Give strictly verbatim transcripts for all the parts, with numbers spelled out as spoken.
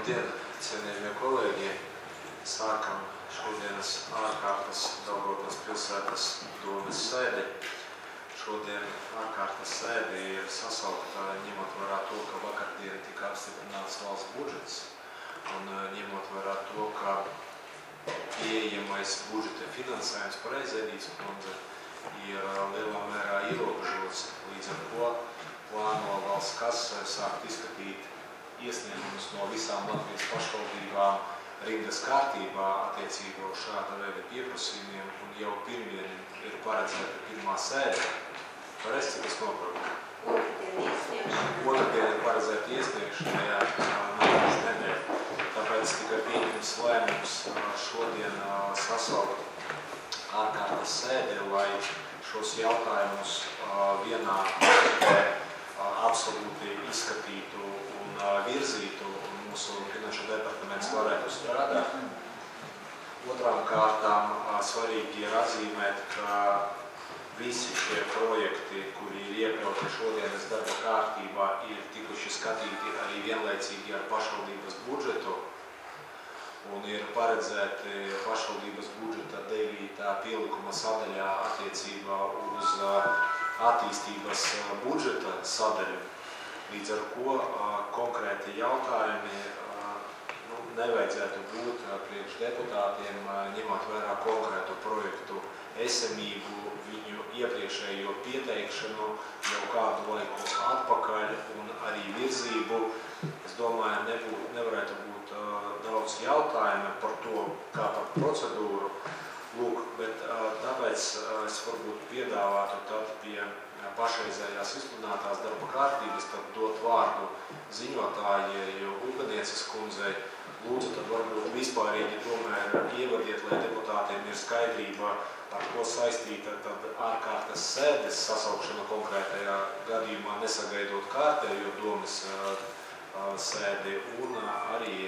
Labdien, cienījamie kolēģi! Sākam šodienas ārkārtas Daugavpils pilsētas domes sēdi. Šodien ārkārtas sēdi ir sasaukta ņemot vērā to, ka vakardien tika apstiprināts valsts budžets un ņemot vērā to, ka pieejamais budžeta finansējums pareizi Edīts kundze ir lielā mērā ierobežots, līdz ar ko plāno valsts kase sākt izskatīt iesniegumus no visām Latvijas pašvaldībām rindas kārtībā attiecībā uz šāda veida pieprasījumiem, un jau pirmdien ir paredzēta pirmā sēde. Pareizi, cik es noprotu? Otrdien ir paredzēta iesniegšana, jā, nākošu nedēļu. Tāpēc tikai pieņems lēmums šodien sasaukt ārkārtas sēdi, lai šos jautājumus vienā absolūti izskatītu un virzītu, un mūsu finanšu departaments varētu strādāt. Otrām kārtām svarīgi ir atzīmēt, ka visi šie projekti, kuri ir iekļauti šodienas darba kārtībā, ir tikuši skatīti arī vienlaicīgi ar pašvaldības budžetu, un ir paredzēti pašvaldības budžeta devītā pielikuma sadaļā attiecībā uz attīstības budžeta sadaļu, līdz ar ko konkrēti jautājumi nu, nevajadzētu būt priekš deputātiem, ņemot vērā konkrētu projektu esamību, viņu iepriekšējo pieteikšanu jau kādu laiku atpakaļ un arī virzību. Es domāju, nebūt, nevarētu būt uh, daudz jautājumu par to, kā par procedūru. Lūk, bet uh, tāpēc uh, es varbūt piedāvātu tad pie uh, pašreizējās izpludinātās darba kārtības tad dot vārdu ziņotājai Uganieces kundzei. Lūdzu, tad varbūt vispārīgi tomēr ievadiet, lai deputātiem ir skaidrība, ar ko saistīta tad ārkārtas sēdes sasaukšana konkrētajā gadījumā, nesagaidot kārtējo domes uh, sēdi un arī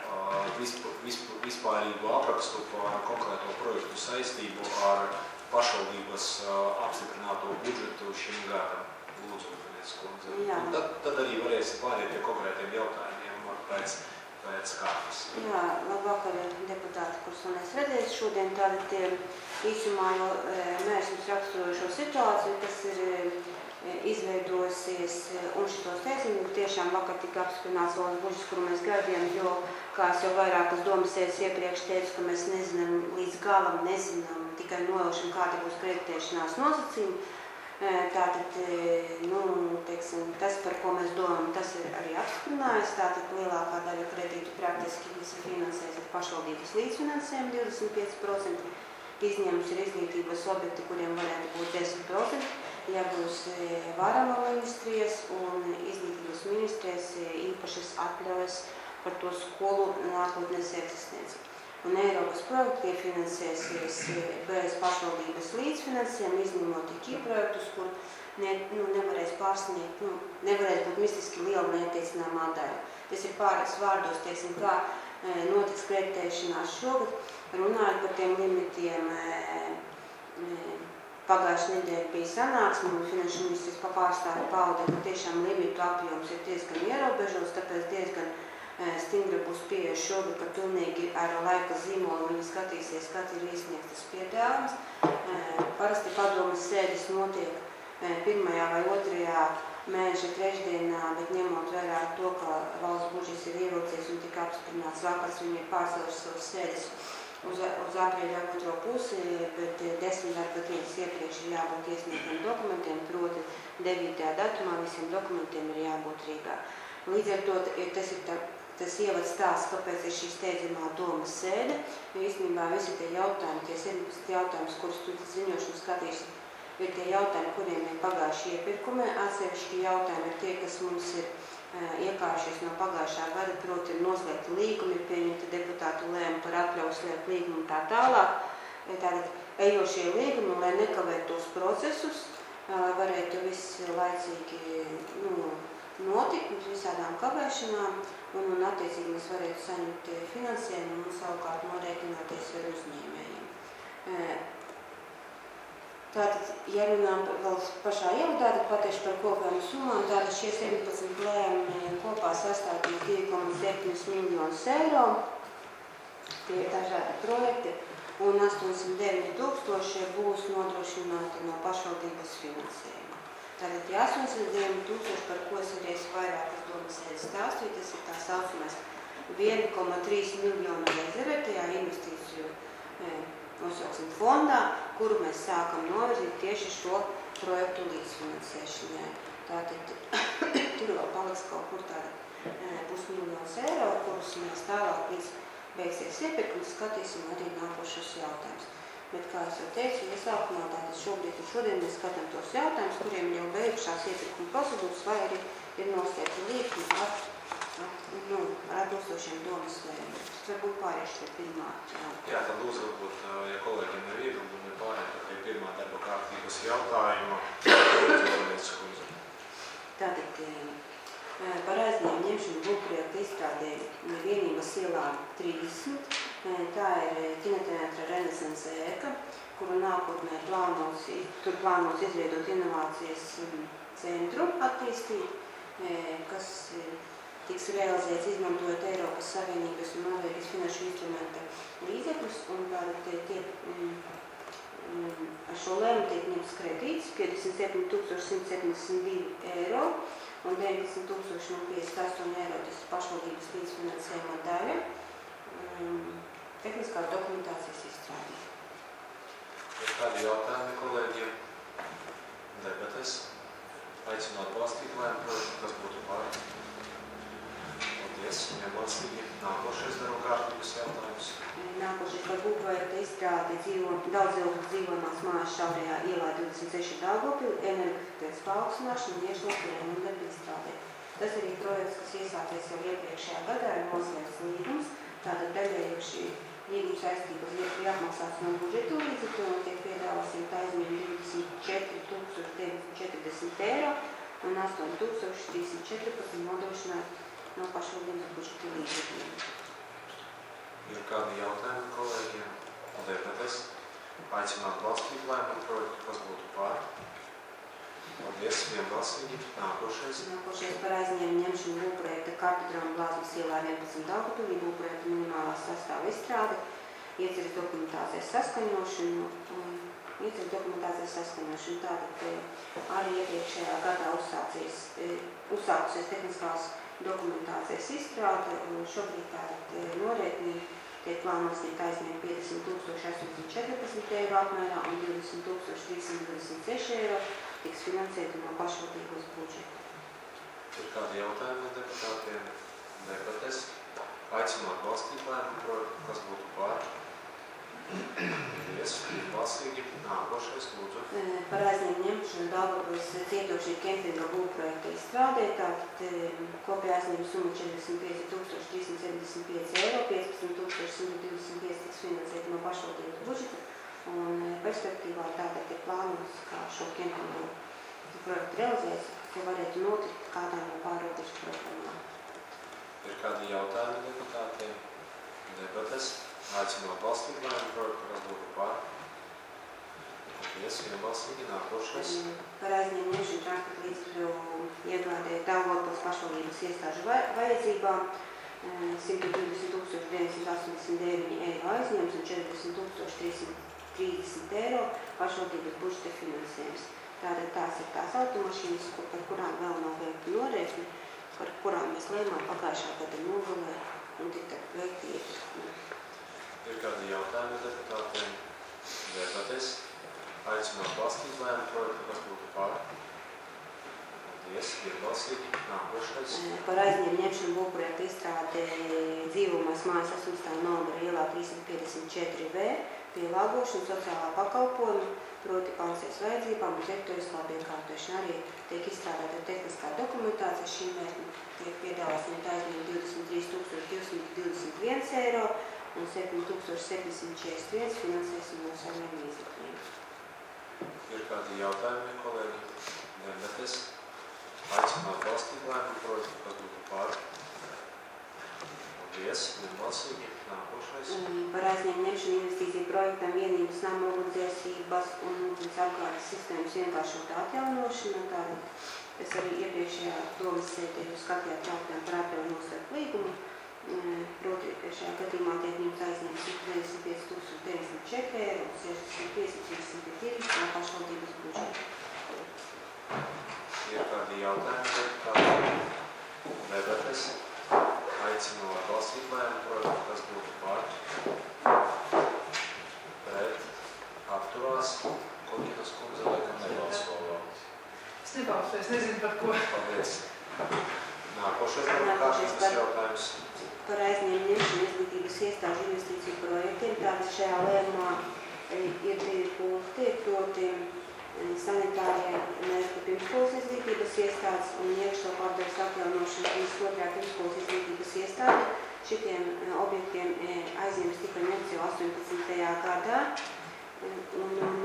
vispārīgu aprakstu par konkrēto projektu saistību ar pašvaldības apstiprināto budžetu šim gadam. Lūdzu, Uganieces kundze. Tad, tad arī varēsim pāriet pie konkrētiem jautājumiem pēc, pēc kārtas. Jā, labvakar, deputāti, kurus man es redzēju šodien, tātad īsumā jau mēs jums raksturojušo situāciju, kas ir izveidosies, un šitos teicinu, tiešām vakar tika apstiprināts valsts budžets, kuru mēs gaidījām, jo, kā es jau vairākas domas sēdes iepriekš teicu, ka mēs nezinām, līdz galam nezinām, tikai nojaušam, kāda būs kreditēšanās nosacījumi. Tātad, nu, teiksim, tas, par ko mēs domājam, tas ir arī apstiprinājis, tātad lielākā daļa kredītu praktiski visi finansēs ar pašvaldības līdzfinansējumu divdesmit pieci procenti, izņēmums ir izglītības objekti, kuriem varētu būt desmit procenti. Ja būs varama ministrijas un izglītības ministrijas īpašas atļaujas par to skolu nākotnes eksistenci. Un Eiropas projekti finansēsies bez pašvaldības līdzfinansējumu, izņemot tik projektus, kur ne, nu, nevarēs pārsniegt, nu, nevarēs būt mistiski liela neattiecināmā daļa. Tas ir pāris vārdos, teiksim, kā notiks kreditēšanās šogad, runājot par tiem limitiem. Pagājušajā nedēļā bija sanāksme, un finanšu ministrs pārstāvi pauda, ka tiešām limitu apjoms ir diezgan ierobežots, tāpēc diezgan stingra būs pieeja šogad, ka pilnīgi ar laika zīmolu viņi skatīsies, kad ir iesniegtas piedāvājums. Parasti padomes sēdes notiek pirmajā vai otrajā mēneša trešdienā, bet ņemot vērā to, ka valsts budžets ir ievilcies un tika apstiprināts vakars, viņi ir pārcēluši savas sēdes uz, uz aprīļa otro pusi, bet desmit darba dienas iepriekš ir jābūt iesniegtiem dokumentiem, proti devītajā datumā visiem dokumentiem ir jābūt Rīgā. Līdz ar to tas ir tā, tas ievads stāsts, kāpēc ir šī steidzamā domas sēde, jo īstenībā visi tie jautājumi, tie septiņdesmit jautājums, kurus tu ziņošanu skatīsi, ir tie jautājumi, kuriem ir pagājuši iepirkumi, atsevišķi jautājumi ir tie, kas mums ir iekājušies no pagājušā gada, proti ir noslēgti līgumi, ir pieņemta deputātu lēma par atļauju slēgt līgumu un tā tālāk. Tātad ejošie līgumi, lai nekavētu tos procesus, varētu viss laicīgi nu, notikt uz visādām kavēšanām, un, un attiecīgi mēs varētu saņemt finansējumu un savukārt norēķināties ar uzņēmējiem. Tātad, ja runājam vēl pašā ievadā, tad pateikšu par kopējām summām. Tātad šie septiņpadsmit lēmumi kopā sastādīs divi komats septiņi miljonus eiro. Tie ir dažādi projekti. Un astoņdesmit deviņi tūkstoši būs nodrošināti no pašvaldības finansējuma. Tātad tie astoņdesmit deviņi tūkstoši, par ko es arī esmu vairākas domas stāstīju, tas ir tā saucamais viens komats trīs miljonu rezerve tajā investīciju nosauksim fondā, kuru mēs sākam novirzīt tieši šo projektu līdzfinansēšanai. Tātad tur vēl paliks kaut kur tāda pusmiljons eiro, kurus mēs tālāk līdz beigsies iepirkums, skatīsim arī nākošos jautājumus. Bet, kā es jau teicu, iesākumā tātad šobrīd un šodien mēs skatām tos jautājumus, kuriem jau beigušās iepirkuma procedūras vai arī ir noslēgti līgumi ar, ar, nu, ar atbilstošiem domas lēmumiem. Varbūt pārējuši pie pirmā jautājuma. Jā, tad lūdzu, varbūt, ja kolēģiem ir iebildumi, pārējām pie pirmā darba kārtības jautājuma. Tātad par aizņēmumu ņemšanu būvprojekta izstrādē vienības ielā trīsdesmit. Tā ir kinoteātra Renesanse ēka, kuru nākotnē plānos, tur plānos izveidot inovācijas centru attīstīt, kas tiks realizēts izmantojot Eiropas Savienības un Norvēģijas finanšu instrumenta līdzekļus, un tātad tiek ar šo lēmumu tiek ņemts kredīts piecdesmit septiņi tūkstoši simt septiņdesmit divi eiro un deviņdesmit tūkstoši piecdesmit astoņi eiro, tas ir pašvaldības līdzfinansējuma daļa, tehniskās dokumentācijas izstrādē. Ir kādi jautājumi kolēģiem? Debates. Aicinu atbalstīt lēmumu projektu, kas būtu par. Paldies, vienbalsīgi. Nākošais darba kārtības jautājums. Nākošais par būvprojekta izstrādi daudzdzīvokļu dzīvojamās mājas šaurajā ielā divdesmit seši Daugavpili, energoefektivitātes paaugstināšana un iešloktu remontu izstrādē. Tas arī projekts, kas iesācies jau iepriekšējā gadā, ir noslēgts līgums. Tātad daļēji šī līguma saistības ir jāapmaksāts no budžeta līdzekļu un tiek piedāvāts aizņemt divdesmit četri tūkstoši deviņsimt četrdesmit eiro un astoņi tūkstoši trīssimt četrpadsmit nodrošināt no pašvaldības budžeta līdzekļiem. Ir kādi jautājumi kolēģiem? Debates. Aicinu atbalstīt lēmumu projektu, kas būtu par. Paldies, vienbalsīgi. Nākošais. Nākošais par aizņēmumu ņemšanu būvprojekta Kartudrama Blāzmas ielā vienpadsmit Daugavpilī, būvprojekta minimālās sastāva izstrāde, ieceres dokumentācijas saskaņošanu un ieceres dokumentācijas saskaņošanu. Tātad arī iepriekšējā gadā uzsākusies tehniskās dokumentācijas izstrāde un šobrīd tātad norēķini tiek plānots tiek aizņemt piecdesmit tūkstoši astoņsimt četrpadsmit eiro apmērā un divdesmit tūkstoši trīssimt divdesmit seši eiro tiks finansēti no pašvaldības budžeta. Ir kādi jautājumi deputātiem? Debates. Aicinu atbalstīt lēmumu projektu, kas būtu par. Paldies, vienbalsīgi. Nākošais, lūdzu. Par aizņēmumu ņemšanu Daugavpilis cietošie Kempinga būvprojekta izstrādē, tātad kopējā aizņēmuma summa četrdesmit pieci tūkstoši trīssimt septiņdesmit pieci eiro, piecpadsmit tūkstoši simt divdesmit pieci tiks finansēti no pašvaldības budžeta, un perspektīvā tātad ir plānots, kā šo Kempinga projektu realizēs, ka varētu notikt kādā no pārrobežu programmām. Ir kādi jautājumi deputātiem? Debates. Aicinu atbalstīt lēmumu projektu, kas būtu par. Paldies, vienbalsīgi. Nākošais. Par aizņēmumu ņemšanu transporta līdzekļu iegādē Daugavpils pašvaldības iestāžu vajadzībām simt divdesmit tūkstoši deviņsimt astoņdesmit deviņi eiro aizņēmums un četrdesmit tūkstoši trīssimt trīsdesmit eiro pašvaldības budžeta finansējums. Tātad tās ir tās automašīnas, par kurām vēl nav veikti norēķini, par kurām mēs lēmām pagājušā gada nogalē un tika veikti iepirkumi. Ir kādi jautājumi deputātiem? Debates. Aicinu atbalstīt lēmumu projektu, kas būtu par. Paldies, vienbalsīgi. Nākošais. Par aizņēmumu ņemšanu būvprojekta izstrāde dzīvojamās mājas astoņdesmitā novembra ielā trīssimt piecdesmit četri V, pielāgošana sociālā pakalpojuma, proti pensijas vajadzībām un teritoriskā iekārtošana. Arī tiek izstrādāta tehniskā dokumentācija šīm mērķim. Tiek piedāvāts aizņēmumu divdesmit trīs tūkstoši divsimt divdesmit viens eiro un septiņi tūkstoši septiņsimt četrdesmit viens finansēsim no saviem līdzekļiem. Ir kādi jautājumi, kolēģi? Debates. Aicinu atbalstīt lēmumu projektu, kas būtu par. Paldies, vienbalsīgi. Nākošais. Par aizņēmumu ņemšanu investīciju projektam vienības nama ugunsdzēsības un ūdens apgādes sistēmas vienkāršota atjaunošana. Tātad es arī iepriekšējā domas sēdē jūs skatījāt jautājumu par atļauju nostarp līgumu. Proti, šajā gadījumā tiek ņemts aizņēmums simts deviņdesmit pieci tūkstoši deviņdesmit četri eiro un sešdesmit pieci tūkstoši trīsdesmit no pašvaldības budžeta. Ir kādi jautājumi, kādi debates? Aicinu atbalstīt lēmumu projektu, kas būtu par, pret, atturās, Kokinas kundze laikam nebalso vēl. Es nebalsoju, es nezinu par ko. Paldies. Nākošais kārtības jautājums. Par aizņēmumu ņemšanu izglītības iestāžu investīciju projektiem. Tātad šajā lēmumā ir divi punkti, proti sanitārie mērķi pirmskolas izglītības iestādes un iekšlo pārdeves atjaunošana otrajā pirmskolas izglītības iestāde. Šitiem objektiem aizņēmums tika ņemts jau astoņpadsmitajā gadā. Un, un,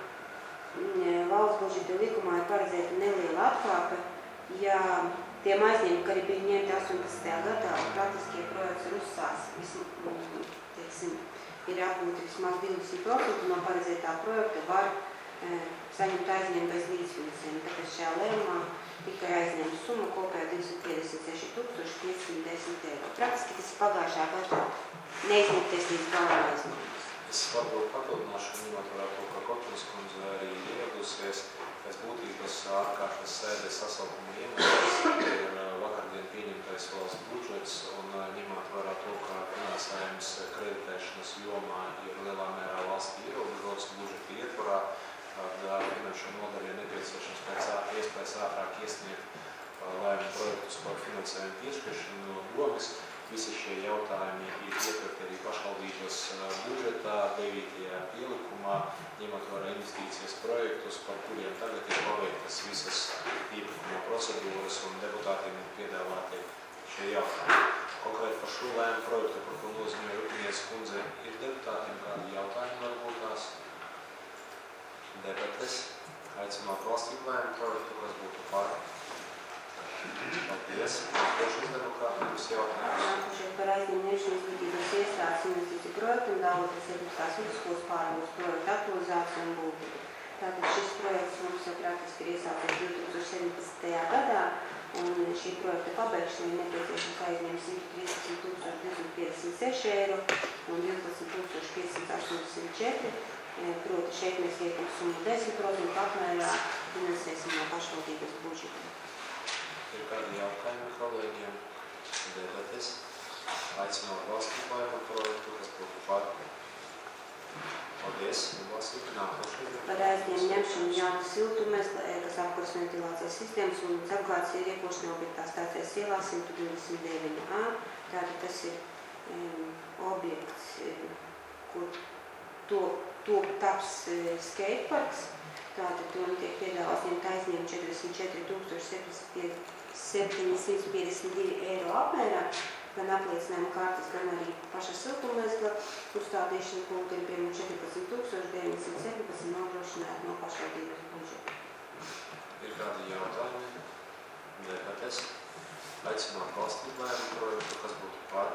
un valsts budžeta likumā ir paredzēta neliela atkāpe, ja tiem aizņēmumi, ka arī bija ņemti astoņpadsmitajā gadā, un praktiskie projekts ir uzsāks, teiksim, ir atgūti vismaz divdesmit procenti no paredzētā projekta var e, saņemt aizņēmumu bez līdzfinansējuma. Tāpēc šajā lēmumā tikai aizņēmuma summa kopējā divsimt piecdesmit seši tūkstoši piecsimt desmit eiro. Praktiski tas pagājušā gadā neizņemties līdz galam aizņēmums. Es varbūt papildināšu, ņemot vērā to, ka Kokinas kundze arī ir ieradusies. Pēc būtības ārkārtas sēdes sasaukuma iemesls ir vakardien pieņemtais valsts budžets un ņemot vērā to, ka finansējums kreditēšanas jomā ir lielā mērā valstī ierobežots budžeta ietvarā, tad finanšu nodaļa ir nepieciešams pēc iespējas ātrāk iesniegt lēmumu projektus par finansējumu piešķiršanu no domas. Visi šie jautājumi ir ietverti arī pašvaldības budžetā, devītajā pielikumā, ņemot vērā investīcijas projektus, par kuriem tagad ir paveiktas visas iepirkuma procedūras un deputātiem ir piedāvāti šie jautājumi. Konkrēti par šo lēmumu projektu, par ko nozīmē Rupinies kundze, ir deputātiem kādi jautājumi varbūt tās debates. Aicinu atbalstīt lēmumu projektu, kas būtu par. Paldies. Nākošais demokrātības jautājums. Nākošais par aizņēmumu ņemšanu izglītības iestādes investīciju projektu un Daugavpils septiņdesmitās vidusskolas pārbaudes projektu aktualizāciju un būvību. Tātad šis projekts mums jau praktiski ir iesācies divi tūkstoši septiņpadsmitajā gadā, un šī projekta pabeigšana ir nepieciešams aizņēmums simt trīsdesmit tūkstoši divsimt piecdesmit seši eiro un divpadsmit tūkstoši piecsimt astoņdesmit četri. Proti šeit mēs liekam summu desmit procenti apmērā finansēsim no pašvaldības budžeta. Ir kādi jautājumi kolēģiem? Debates. Aicinu atbalstīt lēmumu projektu, kas būtu par. Paldies. Atbalstīt. Nākošais. Par aizņēmumu ņemšanu jaunas siltumes, kas apkuras ventilācijas sistēmas un apgādes ieriekošana objektā stācijas ielā simt divdesmit deviņi A. Tātad tas ir um, objekts, kur to, to taps uh, skateparks. Tātad tur tiek piedāvāts ņemt aizņēmumu četrdesmit četri tūkstoši septiņsimt piecdesmit divi eiro apmērā, gan apliecinājuma kārtas, gan arī paša siltumezgla uzstādīšana punktu ir piemēram četrpadsmit tūkstoši deviņsimt septiņpadsmit nodrošināt no pašvaldības budžeta. Ir kādi jautājumi? Debates. Aicinu atbalstīt lēmumu projektu, kas būtu par.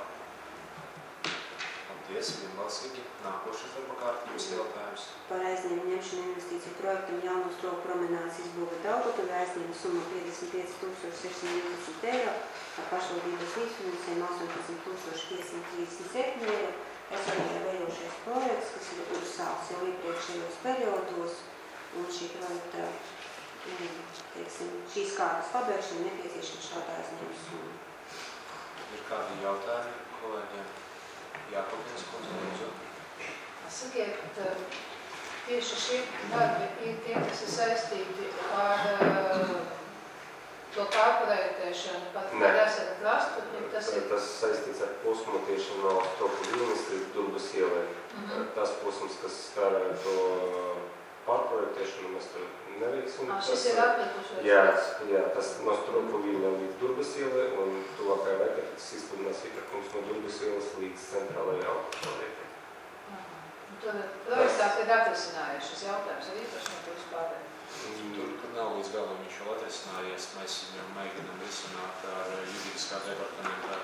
Paldies, vienbalsīgi. Nākošais darba kārtības jautājums. Par aizņēmumu ņemšanu investīciju projektam jauno stropu promenādes izbūve Daugavpilī aizņēmuma summa piecdesmit pieci tūkstoši sešsimt divdesmit eiro, ar pašvaldības līdzfinansējumu astoņpadsmit tūkstoši piecsimt trīsdesmit septiņi eiro. Es arī ir vējošais projekts, kas ir uzsāks jau iepriekšējos periodos, un šī projekta, teiksim, šīs kārtas pabeigšana nepieciešama šāda aizņēmuma summa. Ir kādi jautājumi kolēģiem? Jā, Kokinas kundze, lūdzu. Sakiet, tieši šie darbi ir tie, kas ir saistīti ar uh, to pārprojektēšanu, pat kad esat rastu, tas ir... Tas saistīts ar posmu tieši no stropu vilnis līdz Durbas ielai. Mm-hmm. Tas posms, kas skar to pārprojektēšanu, mēs tur neveiksim. Ah, šis ir atlikušais? Jā, jā, tas no stropu vilna līdz Durbas ielai, un tuvākajā laikā tas izpludinās iepirkums no Durbas ielas līdz centrālajai autošķelvietai. Tur projektā ir atrisinājuši šis jautājums ar īpašnieku vispārē. Tur, kur nav līdz galam viņš vēl atrisinājies, mēs viņam mēģinām risināt ar juridiskā departamenta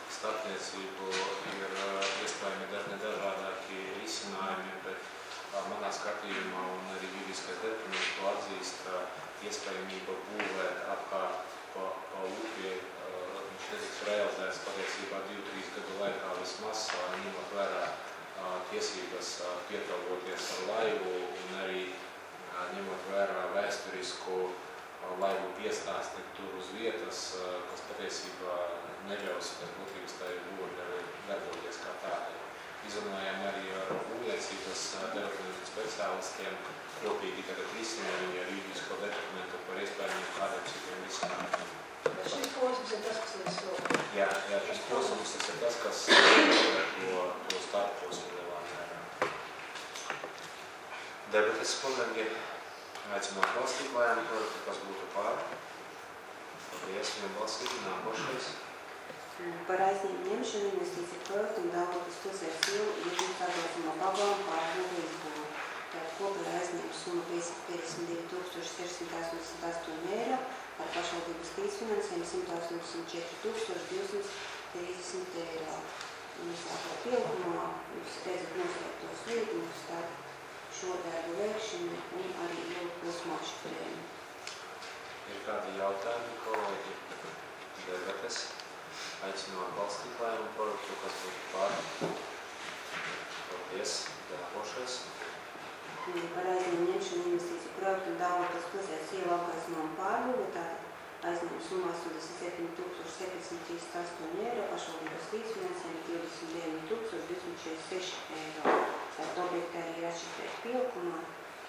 starpniecību ir iespējami nedažādāki risinājumi, bet manā skatījumā un arī juridiskais departaments to atzīst, ka iespējamība būvēt apkārt pa, pa upi viņš netiks realizēts patiesībā divu trīs gadu laikā vismaz, ņemot vērā tiesības piekraugoties ar laivu un arī ņemot vērā vēsturisku laivu piestāsti tur uz vietas, kas patiesībā neļaus pēc būtības tai būvē darboties kā tādai. Izrunājām arī ar būvniecības departamentu speciālistiem, kopīgi tagad risinājumi ar juridisko departamentu par iespējamiem kādiem citiem risinājumiem. Šis posms ir tas, kas līdz to? Jā, jā, šis posms tas ir tas, kas to, to starp posmu lielā mērā. Debates, kolēģi, aicināt balstīt lēmumu projektu, kas būtu pār. Paldies, vien balstīt, nākošais. Par aizņēmumu ņemšanu investīciju projektu un Daugavpils pilsētas ielu ieguldīt atbilstamā pagalma pārbūve izbūve. Tātad kopējā aizņēmuma summa piecdesmit divi tūkstoši sešsimt astoņdesmit astoņi eiro, ar pašvaldības līdzfinansējumu simt astoņdesmit četri tūkstoši divsimt trīsdesmit eiro. Un sākot pielikumā, jūs redzat noslēgtos līgumus, tātad šo darbu veikšanu un arī ielu posmu atšifrējumu. Ir kādi jautājumi, kolēģi? Debates. Aicinu atbalstīt lēmumu projektu, kas būtu pār. Paldies. Nākošais. Par aizņēmumu ņemšanu investīciju projektu un Daugavpils pilsētas ielu apgaismojuma pārbūve, tātad aizņēmuma summa astoņdesmit septiņi tūkstoši septiņsimt trīsdesmit astoņi eiro, pašvaldības līdzfinansējumu divdesmit deviņi tūkstoši divsimt četrdesmit seši eiro. Tātad objekti arī ir atšifrēti pielikumā.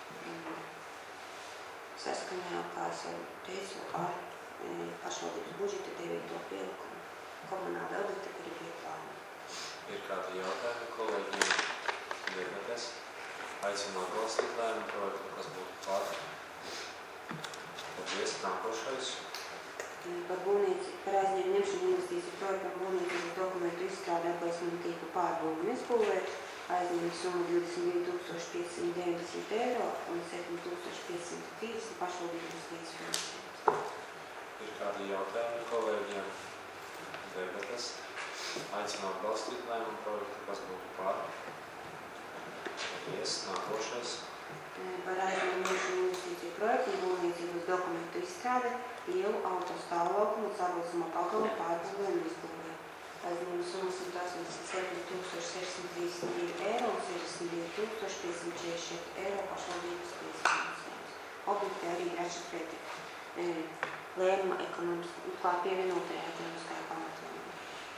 Saskaņā, kā es jau teicu, ar pašvaldības budžeta devīto pielikumu. Komunāla objekta, kuri bija plāni. Ir kādi jautājumi, kolēģi? Debates. Aicinu atbalstīt lēmumu projektu, kas būtu pār. Paldies. Nākošais. Par būvniecību, par aizņēmumu ņemšanu investīciju projektam būvniecības dokumentu izstrādi apgaismojumu tīklu pārbūvi un izbūvēt. Aizņēmuma summa divdesmit divi tūkstoši piecsimt deviņdesmit eiro un septiņi tūkstoši piecsimt trīsdesmit pašvaldības līdzfinansējums. Ir kādi jautājumi kolēģiem? Debates. Aicinu atbalstīt lēmumu projektu, kas būtu pār. Paldies. Nākošais. Par aizņēmumu ņemšanu investīciju projektu un būvniecības dokumentu izstrādi ielu autostāvlaukumu un sabraucamo pagalmu pārbūvē un izbūvē. Aizņēmuma summa simt astoņdesmit septiņi tūkstoši sešsimt trīsdesmit divi eiro un sešdesmit divi tūkstoši piecsimt četrdesmit četri eiro pašvaldības līdzfinansējums. Objekti arī ir atšifrēti lēmuma ekonomiskā, kā pievienotajā ekonomiskajā pamatlēmumā.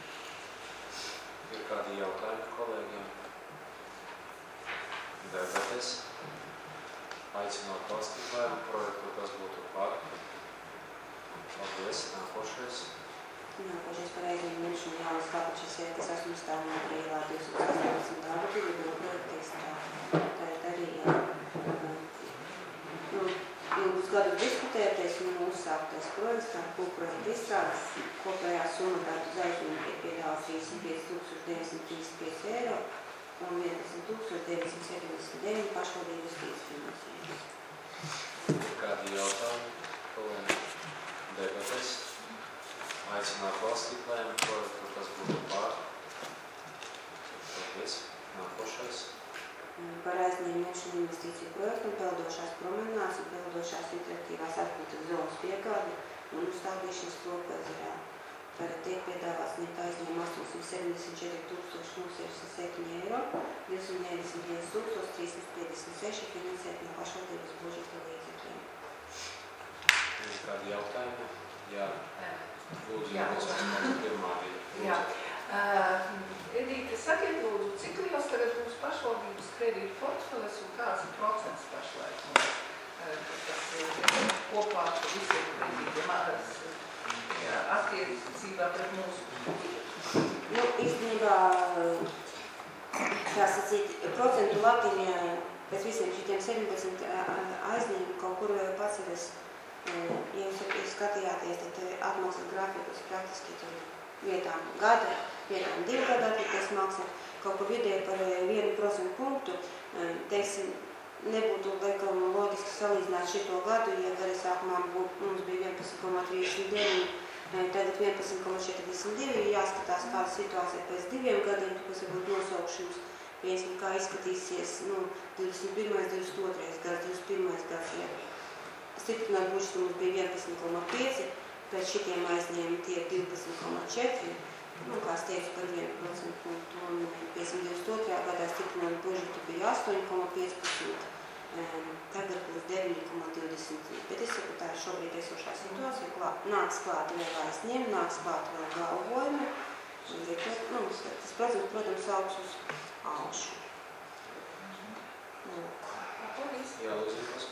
Ir kādi jautājumi kolēģiem? Debates. Aicinu atbalstīt lēmumu projektu, kas būtu pār. Paldies. Nākošais. Nākošais par aizņēmumu ņemšanu Jānis Kapačs iekas astoņdesmitā aprīlā divsimt astoņdesmit gadu bija projekta izstrāde. Tātad arī nu, ilgus gadus diskutētais un uzsāktais projekts, kā projekta izstrādes, kopējā summa tātad uz aizņēmumu ir piedāvāts trīsdesmit pieci tūkstoši deviņsimt trīsdesmit pieci eiro un vienpadsmit tūkstoši deviņsimt septiņdesmit deviņi pašvaldības līdzfinansējums. Ir kādi jautājumi, kolēģi? Debates. Aicinu atbalstīt lēmumu projektu, kas būtu pār. Paldies. Nākošais. Par aizņēmumu ņemšanu investīciju projektu un peldošās promenādes un peldošās interaktīvās atpūtas zonas piegādi un uzstādīšanas Kropu ezerā. Tātad tiek piedāvāts sniegt aizņēmumu astoņsimt septiņdesmit četri tūkstoši sešdesmit septiņi eiro, divsimt deviņdesmit viens tūkstoši trīssimt piecdesmit seši finansēt no pašvaldības budžeta līdzekļiem. Ir kādi jautājumi? Jā. Lūdzu, Jā, jūs esat pirmā bija. Jā. Uh, Edīte, sakiet lūdzu, cik liels tagad būs pašvaldības kredītu portfeles un kāds ir procents pašlaik? Uh, tas ir kopā ar visiem kredītiem attiecībā pret mūsu. Nu, īstenībā, kā sacīt, procentu latiņa pēc visiem šitiem sedemdesmit aizņēmumu kaut kur paceras. Ja jūs skatījāties, tad atmaksas grafikus praktiski tur vietām gada, vietām divu gadu atliekties maksā, kaut kur vidēji par vienu procentu punktu, teiksim, nebūtu laikam loģiski salīdzināt šito gadu, ja gada sākumā būt, mums bija vienpadsmit komats trīsdesmit deviņi Tagad vienpadsmit koma četrdesmit divi, jāskatās kāda situācija pēc diviem gadiem, tāpēc varbūt nosaukšanas viens, kā izskatīsies, nu, divdesmit pirmais, divdesmit otrais gads, divdesmit pirmais gads, ja. Stiprināt budžetu mums bija vienpadsmit koma pieci, pēc šitiem aizņēmumi tie divpadsmit koma četri, nu, kā es teicu, par vienu procentu punktu, un pēc divdesmit otrajā gadā stiprināt budžetu bija astoņi koma piecpadsmit, tagad būs deviņi koma divdesmit trīs. Bet es saku, tā ir šobrīd esošā situācija, klāt, nāks klāt vēl aizņēmumi, nāks klāt vēl galvojumi, un nu, tas procents, protams, augs uz augšu. Jā, lūdzu,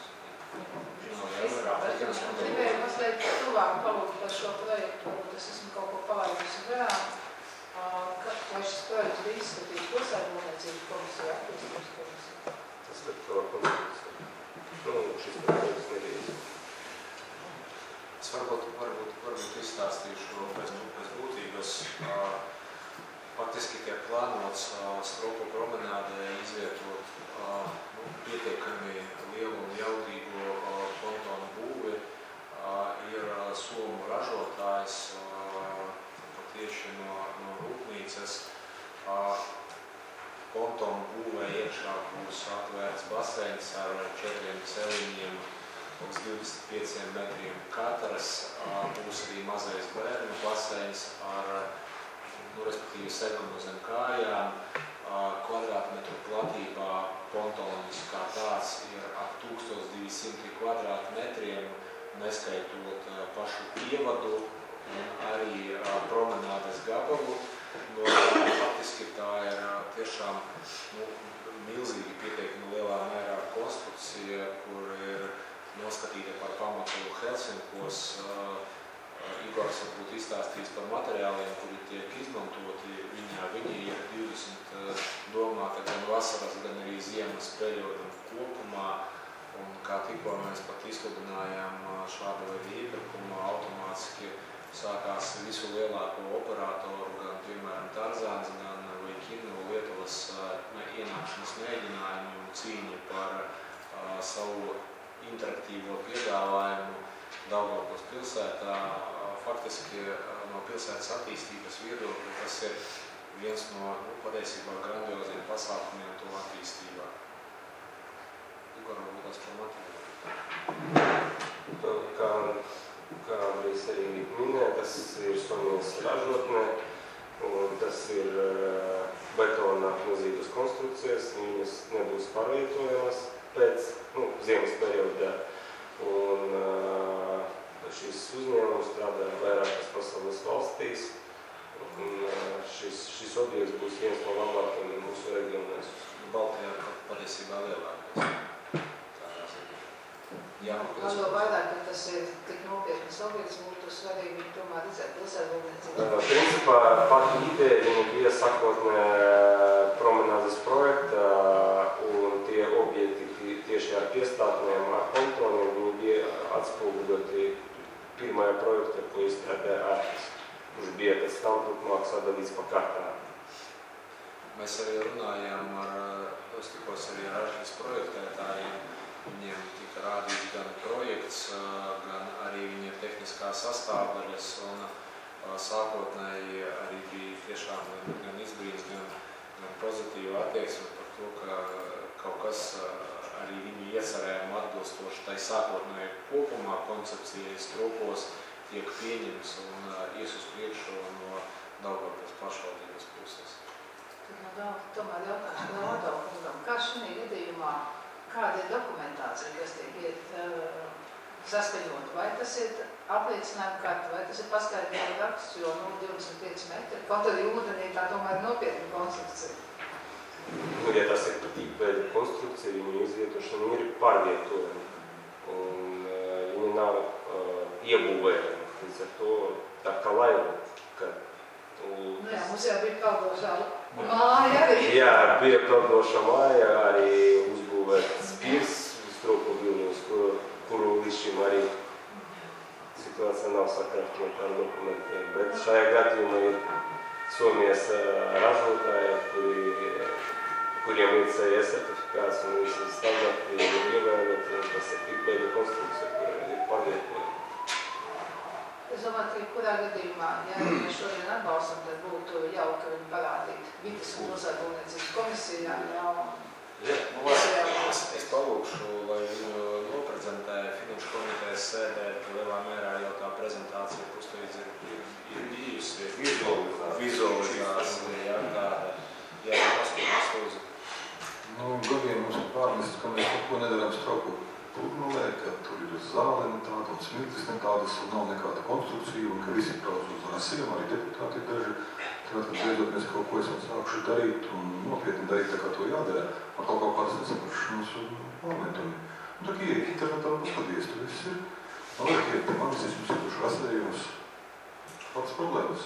Es gribēju mazliet tuvāk palūkt par šo projektu, varbūt es esmu kaut ko palaidusi garām. Vai šis projekts bija izskatīts pilsētmāniecības komisijā, attīstības komisijā? Tas ir to konstrukcija. Nu, šis projekts nebija izskatīts. Es varbūt, varbūt, varbūt izstāstīšu pēc, pēc būtības. Faktiski tiek plānots Stropu promenādē izvietot nu, pietiekami lielu un jaudīgu pontonu būvi. Ir somu ražotājs tieši no, no rūpnīcas. Pontonu būvē iekšā būs atvērts baseins ar četriem celiņiem uz divdesmit pieciem metriem katrs. Būs arī mazais bērnu baseins ar, nu, respektīvi segumu zem kājām. Kvadrātmetru platībā pontons kā tāds ir ap tūkstoš divi simti kvadrātmetriem, neskaitot pašu ievadu un arī promenādes gabalu. No, faktiski tā ir tiešām nu, milzīgi pietiekami lielā mērā konstrukcija, kur ir noskatīta par pamatu Helsinkos. Igors varbūt izstāstīs par materiāliem, kuri tiek izmantoti viņā. Viņi ir divdesmit domāti gan vasaras, gan arī ziemas periodam kopumā. Un kā tikko mēs pat izsludinājām šāda veida iepirkumu, automātiski sākās visu lielāko operatoru, gan, piemēram, Tarzāns, gan Vaikinu Lietuvas ienākšanas mēģinājumi un cīņa par uh, savu interaktīvo piedāvājumu Daugavpils pilsētā. Faktiski no pilsētas attīstības viedokļa tas ir viens no, nu, patiesībā grandioziem pasākumiem to attīstībā. Igor, varbūt tas par materiālu. Kā, kā mēs arī minēja, tas ir Somijas ražotne, un tas ir betona milzīgas konstrukcijas, viņas nebūs pārvietojamas pēc, nu, ziemas periodā. Un šis uzņēmums strādā vairākas pasaules valstīs, un šis, šis objekts būs viens no labākajiem mūsu reģionēs. Baltijā patiesībā lielākais. Jā, Vēl vairāk, ka tas ir tik nopietnas objekts, būtu svarīgi tomēr redzēt pilsētmāniecību. Principā pati ideja viņa bija sakotnē promenādes projekta, un tie objekti tieši ar piestātnēm, ar pontoniem, viņi bija atspoguļoti pirmajā projektā, ko izstrādāja Artis, kurš bija pēc tam turpmāk sadalīts pa kārtām. Mēs arī runājām ar, es tikos arī ar Artis projektētājiem. Viņiem tika rādīts gan projekts, gan arī viņa tehniskā sastāvdaļas, un sākotnēji arī bija tiešām gan izbrīns, gan, gan pozitīva attieksme par to, ka kaut kas arī viņi iecerējumi atbilstoši tai sākotnēji kopumā koncepcijai Stropos tiek pieņems un ies uz priekšu no Daugavpils pašvaldības puses. Tad no daudz, tomēr jautāšu Laudau kungam, kā šī gadījumā, kāda ir dokumentācija, kas tiek iet uh, saskaņot? Vai tas ir apliecinājuma karta, vai tas ir paskaidrojuma raksts, jo nu, divdesmit pieci metri, kaut arī ūdenī tā tomēr ir nopietna konstrukcija? Nu, ja tas ir tīk veida konstrukcija, viņa izvietošana ir pārvietojama, un uh, viņa nav uh, iebūvējama, līdz ar to tā kā laiva, kad Nu jā, mums jau bija peldošā māja arī. Jā, bija peldošā māja, arī uzbūvēts pirs Stropu Vilnius, kuru, kuru līdz šim arī situācija nav sakārtota ar dokumentiem. Bet šajā gadījumā ir Somijas ražotāji, kuri, kuriem ir C E certifikāts un visi standarti ir ievēroti, un tas ir tik veida konstrukcija, kur ir pārvietojama. Es domāju, ka kurā gadījumā, ja mēs šodien atbalstam, tad būtu jauki viņu parādīt Vides un pilsētbūvniecības komisijā. Jā, nu, es, es palūkšu, lai viņu noprezentē finanšu komitejas sēdē, lielā mērā jau tā prezentācija puslīdz ir, ir, ir bijusi. Vizualizācija, jā, tāda. Jā, paskatās lūdzu. Nu, gadiem mums ir pārmests, ka mēs neko nedaram strauku pludmalē, ka tur ir zāle ne tāda un smiltis ne tādas un nav nekāda konstrukcija un ka visi brauc uz rasiem, arī deputāti daži. Tagad, kad beidzot mēs kaut ko esam sākuši darīt un nopietni darīt tā kā to jādara, ar kaut kaut kādas nesaprašanas un momentumi. Un tā kā iet internetā un paskaties, tur viss ir. Man liek iet pie manis, es jums ietuši rasējums. Kādas problēmas?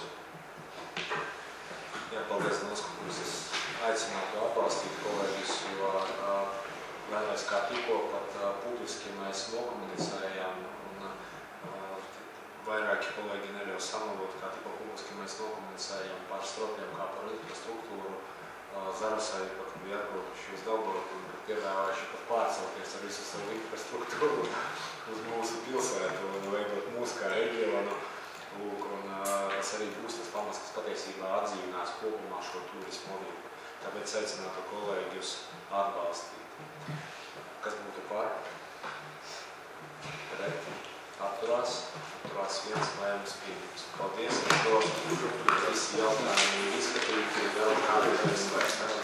Jā, paldies, noskatījums. Es aicinātu atbalstīt kolēģis, jo uh, vēlreiz kā tikko pat uh, publiski mēs nokomunicējām un uh, vairāki kolēģi neļauj samalot, kā tikko publiski mēs nokomunicējām par stropiem kā par infrastruktūru. Uh, Zarasai pat bija atbraukuši uz Daugavpili un piedāvājuši pat pārcelties ar visu savu infrastruktūru uz mūsu pilsētu un veidot mūsu kā reģionu. Lūk, un uh, tas arī būs tas pamats, kas patiesībā atzīmēs kopumā šo turismu modeli. Tāpēc aicinātu kolēģus atbalstīt. Kas būtu par? Pret? Atturās? Atturās viens lēmums pieņems. Paldies, ar to visi jautājumi izskatīti, vēl kādreiz vairs.